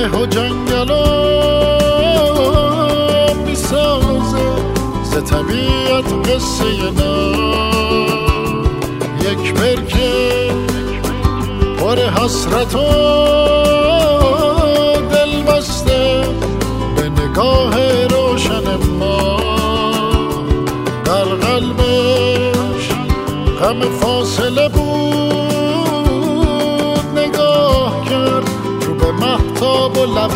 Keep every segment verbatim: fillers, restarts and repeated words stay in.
مه و جنگلا میسازه ز طبیعت قصه نو. یک برکه پر حسرت و دل بسته به نگاه روشن ما. در قلبش غم فاصله بود، نگاه کرد رو به مهتاب و لب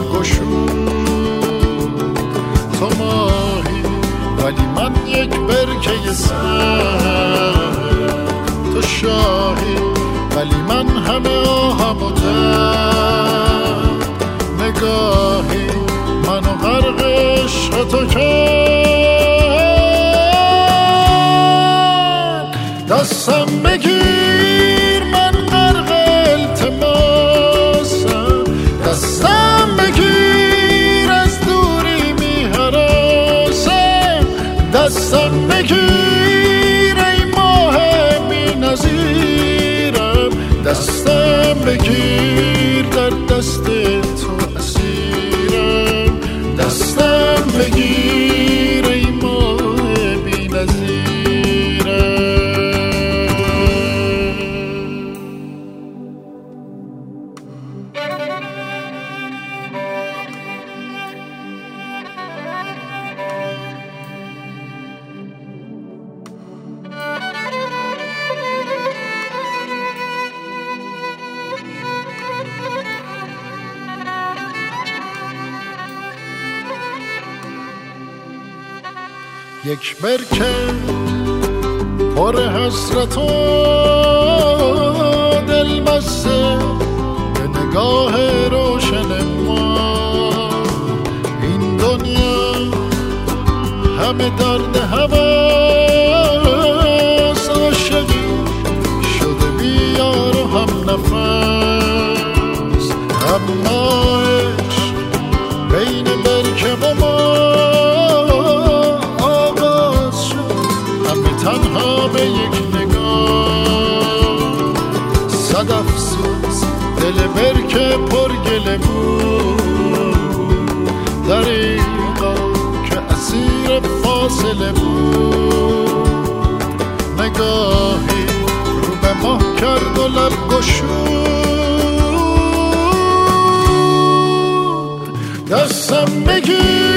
گشود. تو ماهی ولی من یک برکه سر، تو شاهی ولی من همه آهم و درد. نگاهی منو غرق عشق تو کرد. دستم بگیر من غرق التماسم، دستم بگیر از دوری میهراسم. دستم بگیر ای ماه بی نظیرم، دستم بگیر در دست تو اسیرم. دستم بگیر ای ماه بی نظیرم. یک برکه پر حسرت و دل بسته به نگاه روشن ما. این دنیا همه درد هوس، عاشقی شده بیار و هم نفس. اما عشق بین برکه و ما تنها به یک نگاه. صد افسوس دل برکه پر گله بود، دریغا که اسیر فاصله بود. نگاهی رو به ماه کرد و لب گشود. دستم بگیر